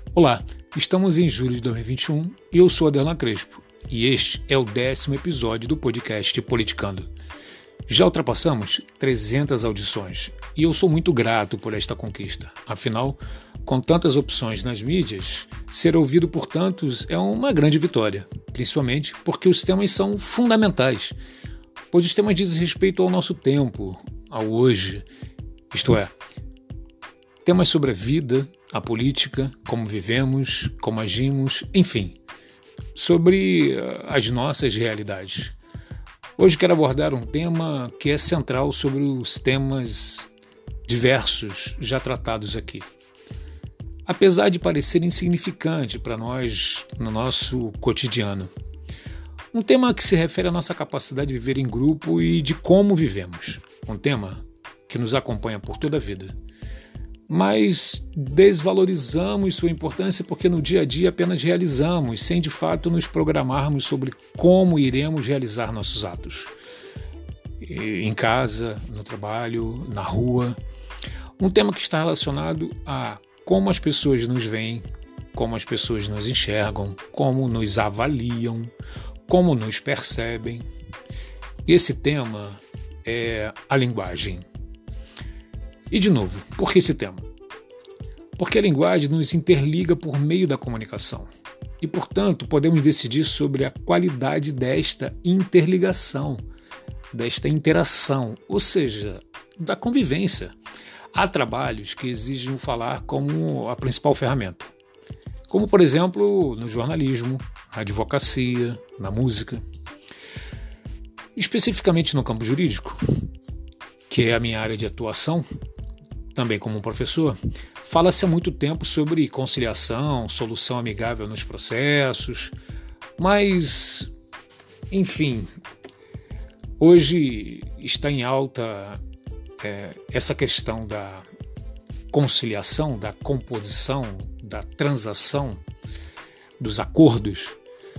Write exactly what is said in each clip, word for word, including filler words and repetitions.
Olá, estamos em julho de dois mil e vinte e um e eu sou Aderlan Crespo e este é o décimo episódio do podcast Politicando. Já ultrapassamos trezentas audições e eu sou muito grato por esta conquista. Afinal, com tantas opções nas mídias, ser ouvido por tantos é uma grande vitória, principalmente porque os temas são fundamentais, pois os temas dizem respeito ao nosso tempo, ao hoje, isto é, temas sobre a vida, a política, como vivemos, como agimos, enfim, sobre as nossas realidades. Hoje quero abordar um tema que é central sobre os temas diversos já tratados aqui. Apesar de parecer insignificante para nós no nosso cotidiano, um tema que se refere à nossa capacidade de viver em grupo e de como vivemos. Um tema que nos acompanha por toda a vida. Mas desvalorizamos sua importância porque no dia a dia apenas realizamos, sem de fato nos programarmos sobre como iremos realizar nossos atos. Em casa, no trabalho, na rua. Um tema que está relacionado a como as pessoas nos veem, como as pessoas nos enxergam, como nos avaliam, como nos percebem. Esse tema é a linguagem. E, de novo, por que esse tema? Porque a linguagem nos interliga por meio da comunicação. E, portanto, podemos decidir sobre a qualidade desta interligação, desta interação, ou seja, da convivência. Há trabalhos que exigem o falar como a principal ferramenta. Como, por exemplo, no jornalismo, na advocacia, na música. Especificamente no campo jurídico, que é a minha área de atuação, também como um professor, fala-se há muito tempo sobre conciliação, solução amigável nos processos, mas, enfim, hoje está em alta é, essa questão da conciliação, da composição, da transação, dos acordos,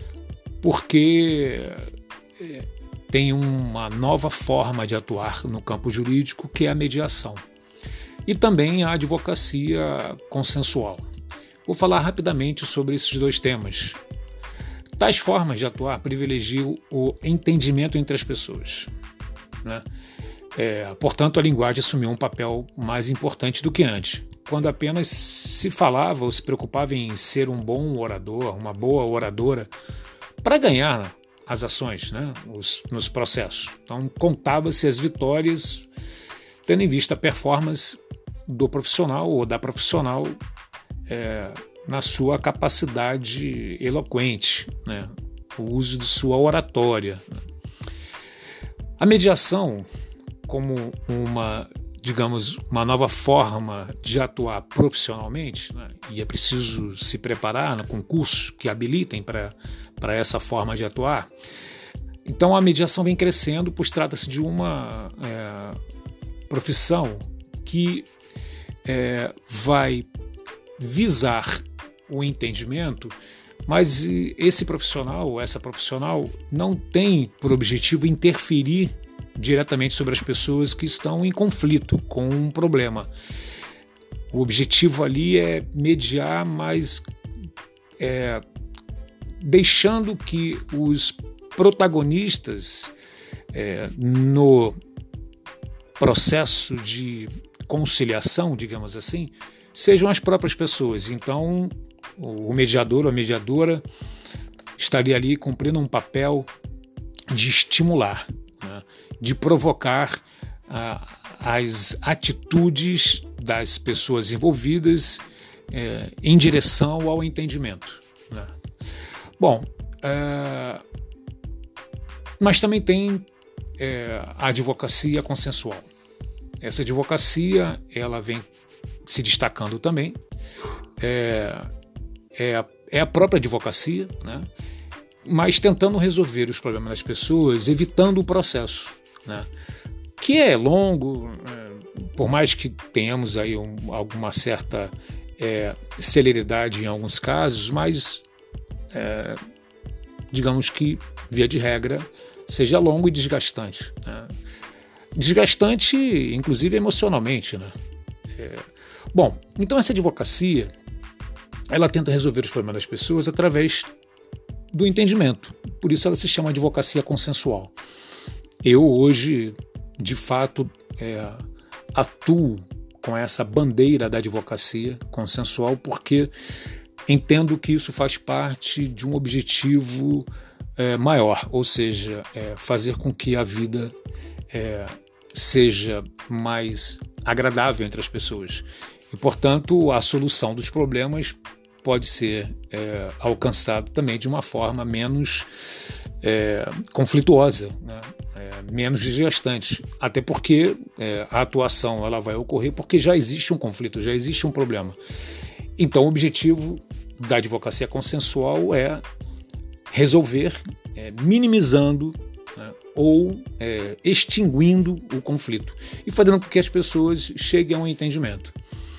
porque é, tem uma nova forma de atuar no campo jurídico que é a mediação. E também a advocacia consensual. Vou falar rapidamente sobre esses dois temas. Tais formas de atuar privilegiam o entendimento entre as pessoas, né? É, portanto, a linguagem assumiu um papel mais importante do que antes, quando apenas se falava ou se preocupava em ser um bom orador, uma boa oradora, para ganhar as ações, né, os, nos processos. Então, contava-se as vitórias, tendo em vista a performance do profissional ou da profissional é, na sua capacidade eloquente, né, o uso de sua oratória. A mediação, como uma, digamos, uma nova forma de atuar profissionalmente, né, e é preciso se preparar né, com cursos que habilitem para para essa forma de atuar. Então a mediação vem crescendo, pois trata-se de uma é, profissão que é, vai visar o entendimento, mas esse profissional, essa profissional, não tem por objetivo interferir diretamente sobre as pessoas que estão em conflito com um problema. O objetivo ali é mediar, mas é, deixando que os protagonistas é, no processo de conciliação, digamos assim, sejam as próprias pessoas. Então, o mediador ou a mediadora estaria ali cumprindo um papel de estimular, né, de provocar ah, as atitudes das pessoas envolvidas eh, em direção ao entendimento, né? Bom, é, mas também tem é, a advocacia consensual. Essa advocacia ela vem se destacando também. É, é, a, é a própria advocacia, né? Mas tentando resolver os problemas das pessoas, evitando o processo, né? Que é longo, é, por mais que tenhamos aí um, alguma certa é, celeridade em alguns casos, mas é, digamos que, via de regra, seja longo e desgastante, né? Desgastante, inclusive, emocionalmente, né? É, bom, então essa advocacia ela tenta resolver os problemas das pessoas através do entendimento. Por isso ela se chama advocacia consensual. Eu hoje, de fato, é, atuo com essa bandeira da advocacia consensual porque entendo que isso faz parte de um objetivo é, maior, ou seja, é, fazer com que a vida é, seja mais agradável entre as pessoas. E, portanto, a solução dos problemas pode ser é, alcançada também de uma forma menos é, conflituosa, né? é, menos desgastante. Até porque é, a atuação ela vai ocorrer porque já existe um conflito, já existe um problema. Então, o objetivo da advocacia consensual é resolver, é, minimizando, né, ou é, extinguindo o conflito e fazendo com que as pessoas cheguem a um entendimento.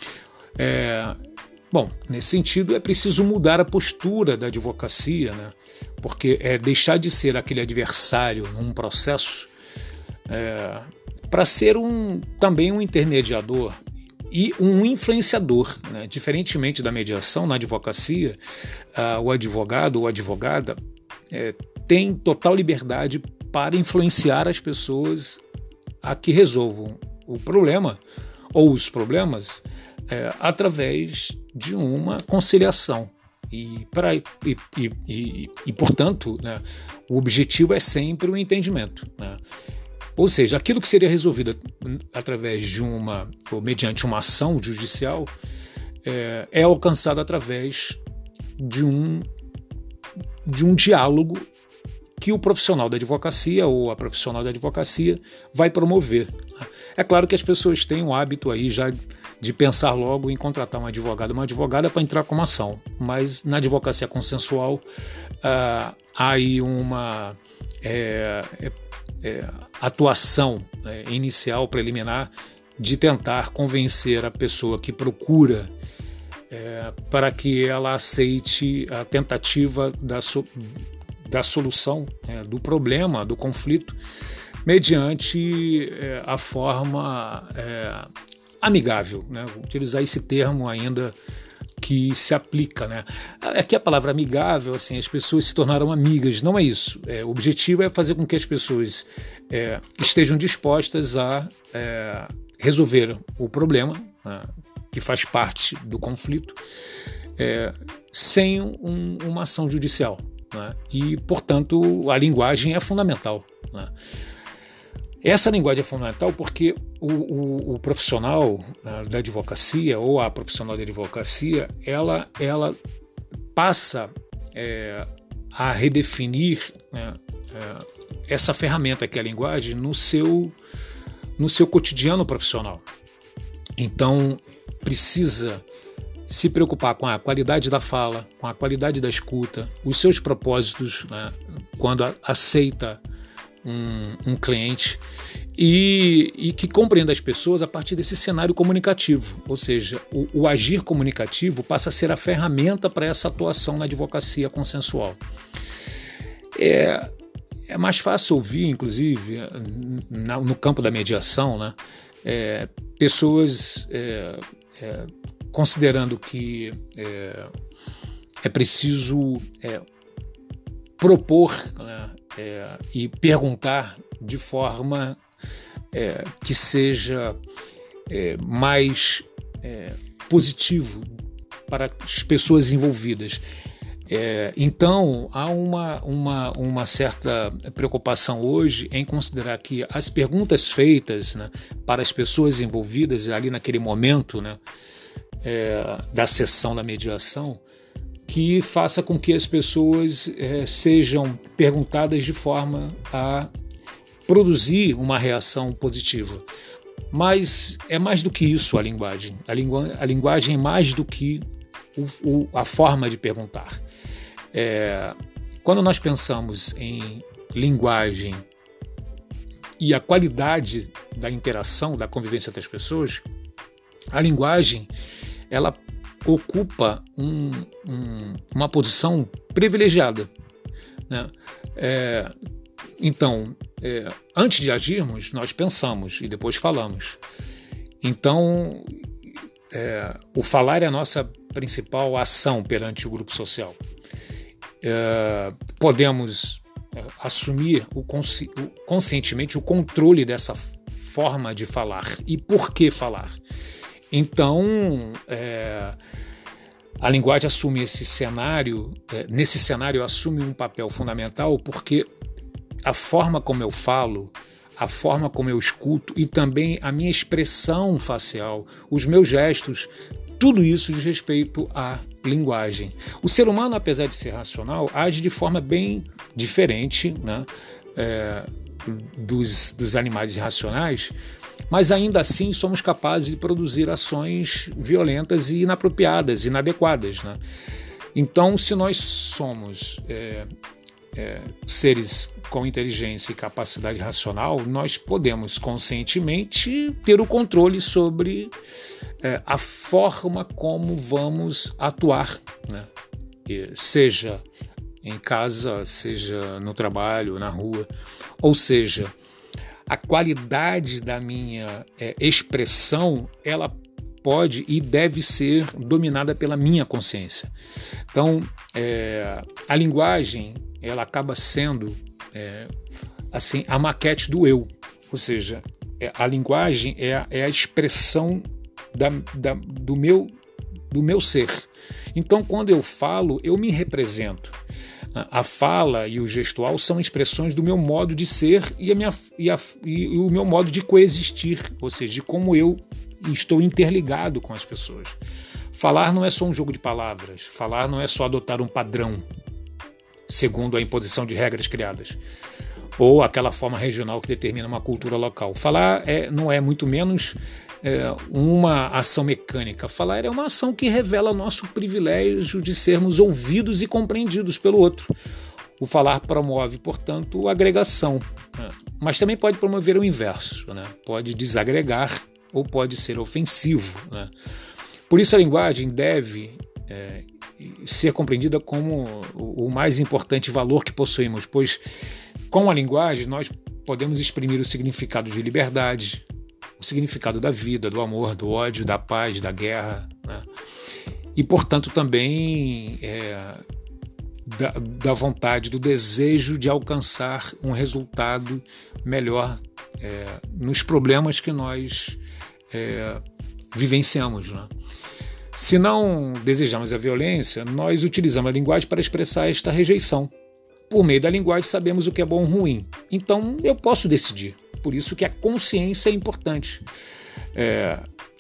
É, bom, nesse sentido é preciso mudar a postura da advocacia, né, porque é deixar de ser aquele adversário num processo é, para ser um, também um intermediador e um influenciador, né? Diferentemente da mediação na advocacia, uh, o advogado ou advogada é, tem total liberdade para influenciar as pessoas a que resolvam o problema ou os problemas é, através de uma conciliação. E, pra, e, e, e, e portanto, né, o objetivo é sempre o entendimento, né? Ou seja, aquilo que seria resolvido através de uma, ou mediante uma ação judicial, é, é alcançado através de um, de um diálogo que o profissional da advocacia ou a profissional da advocacia vai promover. É claro que as pessoas têm o hábito aí já de pensar logo em contratar um advogado, uma advogada para entrar com uma ação, mas na advocacia consensual ah, há aí uma é, é, é, atuação né, inicial, preliminar, de tentar convencer a pessoa que procura é, para que ela aceite a tentativa da, so, da solução é, do problema, do conflito, mediante é, a forma é, amigável, né? Vou utilizar esse termo ainda que se aplica, né? Aqui a palavra amigável, assim, as pessoas se tornaram amigas, não é isso. É, o objetivo é fazer com que as pessoas é, estejam dispostas a é, resolver o problema, né, que faz parte do conflito, é, sem um, uma ação judicial, né? E, portanto, a linguagem é fundamental, né? Essa linguagem é fundamental porque o, o, o profissional, né, da advocacia ou a profissional da advocacia, ela, ela passa é, a redefinir, né, é, essa ferramenta que é a linguagem no seu, no seu cotidiano profissional. Então, precisa se preocupar com a qualidade da fala, com a qualidade da escuta, os seus propósitos, né, quando a, aceita Um, um cliente e, e que compreenda as pessoas a partir desse cenário comunicativo, ou seja, o, o agir comunicativo passa a ser a ferramenta para essa atuação na advocacia consensual. É, é mais fácil ouvir, inclusive, na, no campo da mediação, né, é, pessoas é, é, considerando que é, é preciso é, propor, né, É, e perguntar de forma é, que seja é, mais é, positivo para as pessoas envolvidas. É, então, há uma, uma, uma certa preocupação hoje em considerar que as perguntas feitas, né, para as pessoas envolvidas ali naquele momento, né, é, da sessão da mediação, que faça com que as pessoas é, sejam perguntadas de forma a produzir uma reação positiva. Mas é mais do que isso a linguagem. A, lingu a linguagem é mais do que o, o, a forma de perguntar. É, quando nós pensamos em linguagem e a qualidade da interação, da convivência das pessoas, a linguagem, ela ocupa um, um, uma posição privilegiada, né? É, então, é, antes de agirmos, nós pensamos e depois falamos. Então, é, o falar é a nossa principal ação perante o grupo social. É, podemos é, assumir o consci, o, conscientemente o controle dessa forma de falar. E por que falar? Então, é, a linguagem assume esse cenário, é, nesse cenário assume um papel fundamental, porque a forma como eu falo, a forma como eu escuto e também a minha expressão facial, os meus gestos, tudo isso diz respeito à linguagem. O ser humano, apesar de ser racional, age de forma bem diferente, né, é, dos, dos animais irracionais, mas ainda assim somos capazes de produzir ações violentas e inapropriadas, inadequadas, né? Então, se nós somos é, é, seres com inteligência e capacidade racional, nós podemos conscientemente ter o controle sobre é, a forma como vamos atuar, né? E seja em casa, seja no trabalho, na rua, ou seja, a qualidade da minha é, expressão, ela pode e deve ser dominada pela minha consciência. Então, é, a linguagem, ela acaba sendo é, assim, a maquete do eu, ou seja, é, a linguagem é a, é a expressão da, da, do, meu, do meu ser. Então, quando eu falo, eu me represento. A fala e o gestual são expressões do meu modo de ser e, a minha, e, a, e o meu modo de coexistir, ou seja, de como eu estou interligado com as pessoas. Falar não é só um jogo de palavras, falar não é só adotar um padrão, segundo a imposição de regras criadas, ou aquela forma regional que determina uma cultura local. Falar é, não é muito menos é, uma ação mecânica. Falar é uma ação que revela nosso privilégio de sermos ouvidos e compreendidos pelo outro. O falar promove, portanto, a agregação, né? Mas também pode promover o inverso, né? Pode desagregar ou pode ser ofensivo, né? Por isso a linguagem deve é, ser compreendida como o, o mais importante valor que possuímos, pois com a linguagem nós podemos exprimir o significado de liberdade, o significado da vida, do amor, do ódio, da paz, da guerra, né? E, portanto, também é, da, da vontade, do desejo de alcançar um resultado melhor é, nos problemas que nós é, vivenciamos, né? Se não desejamos a violência, nós utilizamos a linguagem para expressar esta rejeição. Por meio da linguagem sabemos o que é bom ou ruim. Então eu posso decidir. Por isso que a consciência é importante. É...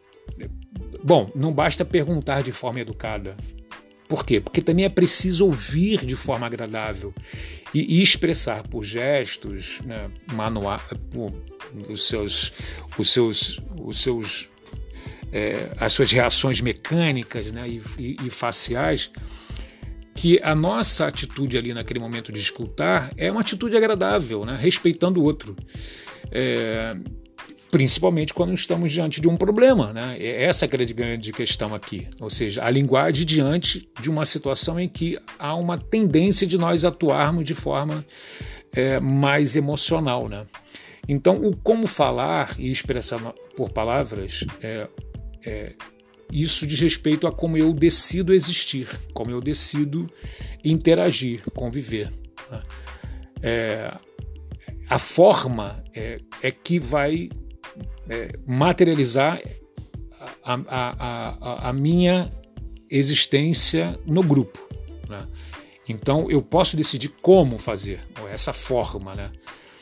Bom, não basta perguntar de forma educada. Por quê? Porque também é preciso ouvir de forma agradável e, e expressar por gestos, né, manual, por, os seus, os seus, os seus, é, as suas reações mecânicas, né, e, e, e faciais, que a nossa atitude ali naquele momento de escutar é uma atitude agradável, né, respeitando o outro. É, principalmente quando estamos diante de um problema, né? Essa é a grande, grande questão aqui, ou seja, a linguagem diante de uma situação em que há uma tendência de nós atuarmos de forma é, mais emocional, né? Então, o como falar e expressar por palavras, é, é, isso diz respeito a como eu decido existir, como eu decido interagir, conviver, né? É, a forma é, é que vai é, materializar a, a, a, a minha existência no grupo, né? Então eu posso decidir como fazer, essa forma, né?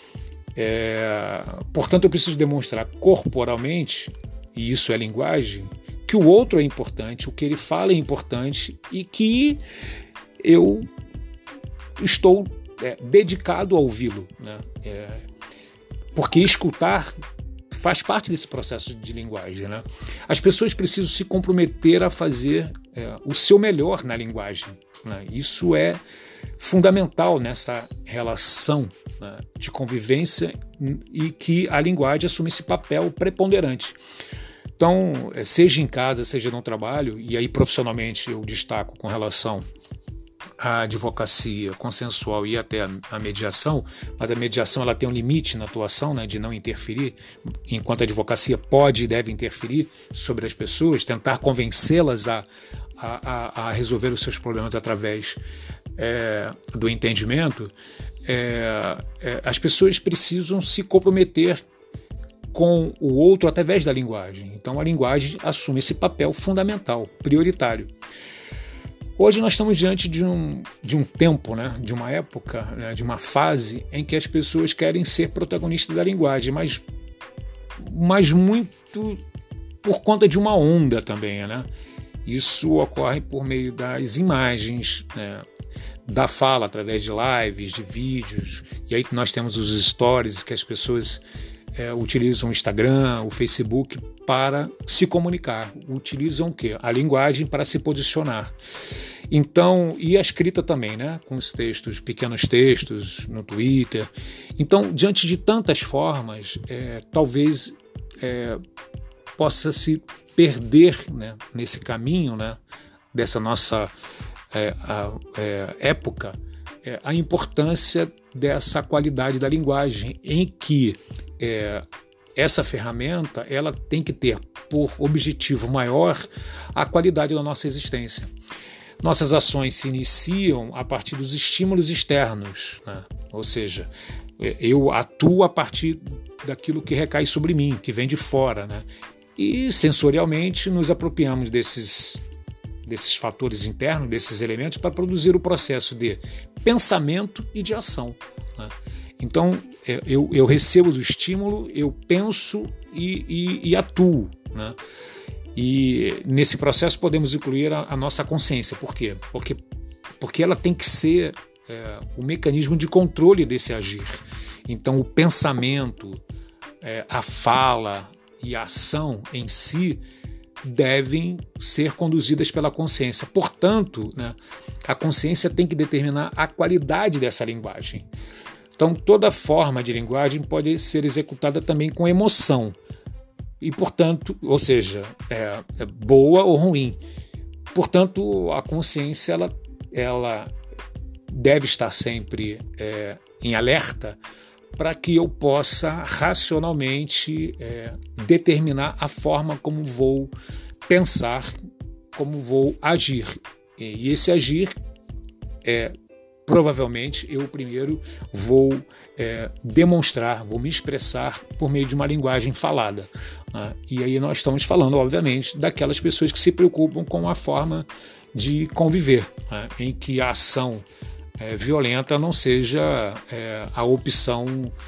É, portanto, eu preciso demonstrar corporalmente, e isso é linguagem, que o outro é importante, o que ele fala é importante e que eu estou é, dedicado a ouvi-lo, né? É, porque escutar faz parte desse processo de linguagem, né? As pessoas precisam se comprometer a fazer é, o seu melhor na linguagem, né? Isso é fundamental nessa relação, né, de convivência, e que a linguagem assume esse papel preponderante. Então, seja em casa, seja no trabalho, e aí profissionalmente eu destaco com relação a advocacia consensual e até a mediação, mas a mediação ela tem um limite na atuação, né, de não interferir, enquanto a advocacia pode e deve interferir sobre as pessoas, tentar convencê-las a, a, a resolver os seus problemas através é, do entendimento. É, é, as pessoas precisam se comprometer com o outro através da linguagem. Então a linguagem assume esse papel fundamental, prioritário. Hoje nós estamos diante de um, de um tempo, né, de uma época, né, de uma fase em que as pessoas querem ser protagonistas da linguagem, mas, mas muito por conta de uma onda também, né? Isso ocorre por meio das imagens, né, da fala, através de lives, de vídeos, e aí nós temos os stories que as pessoas é, utilizam o Instagram, o Facebook para se comunicar, utilizam o quê? A linguagem para se posicionar. Então, e a escrita também, né? Com os textos, pequenos textos no Twitter. Então, diante de tantas formas, é, talvez é, possa se perder, né, nesse caminho, né, dessa nossa é, a, é, época, é, a importância dessa qualidade da linguagem, em que é, essa ferramenta ela tem que ter por objetivo maior a qualidade da nossa existência. Nossas ações se iniciam a partir dos estímulos externos, né? Ou seja, eu atuo a partir daquilo que recai sobre mim, que vem de fora, né? E sensorialmente nos apropriamos desses, desses fatores internos, desses elementos, para produzir o processo de pensamento e de ação, né? Então, eu, eu recebo do estímulo, eu penso e, e, e atuo, né? E nesse processo podemos incluir a, a nossa consciência. Por quê? Porque, porque ela tem que ser é, o mecanismo de controle desse agir. Então, o pensamento, é, a fala e a ação em si devem ser conduzidas pela consciência. Portanto, né, a consciência tem que determinar a qualidade dessa linguagem. Então, toda forma de linguagem pode ser executada também com emoção. E, portanto, ou seja, é, é boa ou ruim. Portanto, a consciência ela, ela deve estar sempre é, em alerta para que eu possa racionalmente é, determinar a forma como vou pensar, como vou agir. E esse agir é provavelmente eu primeiro vou é, demonstrar, vou me expressar por meio de uma linguagem falada, né? E aí nós estamos falando, obviamente, daquelas pessoas que se preocupam com a forma de conviver, né? Em que a ação é, violenta não seja é, a opção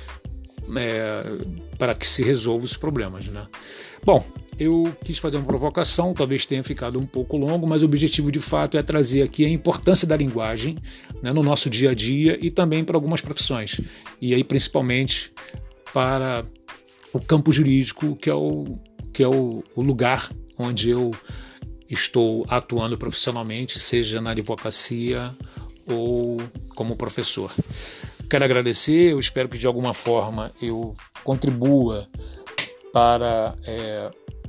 é, para que se resolva os problemas, né? Bom, eu quis fazer uma provocação, talvez tenha ficado um pouco longo, mas o objetivo de fato é trazer aqui a importância da linguagem, né, no nosso dia a dia e também para algumas profissões. E aí principalmente para o campo jurídico, que é o, que é o, o lugar onde eu estou atuando profissionalmente, seja na advocacia ou como professor. Quero agradecer, eu espero que de alguma forma eu contribua para é,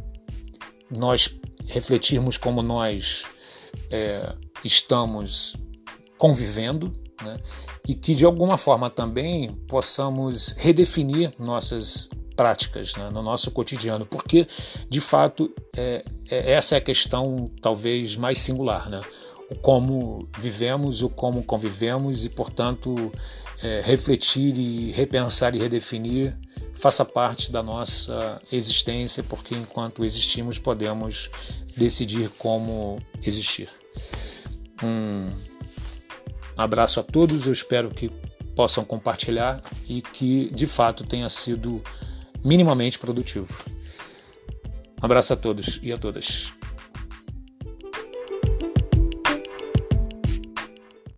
nós refletirmos como nós é, estamos convivendo, né? E que de alguma forma também possamos redefinir nossas práticas, né, no nosso cotidiano, porque de fato é, é, essa é a questão talvez mais singular, né? O como vivemos, o como convivemos e, portanto, é, refletir e repensar e redefinir faça parte da nossa existência, porque enquanto existimos podemos decidir como existir. Um abraço a todos, eu espero que possam compartilhar e que de fato tenha sido minimamente produtivo. Um abraço a todos e a todas.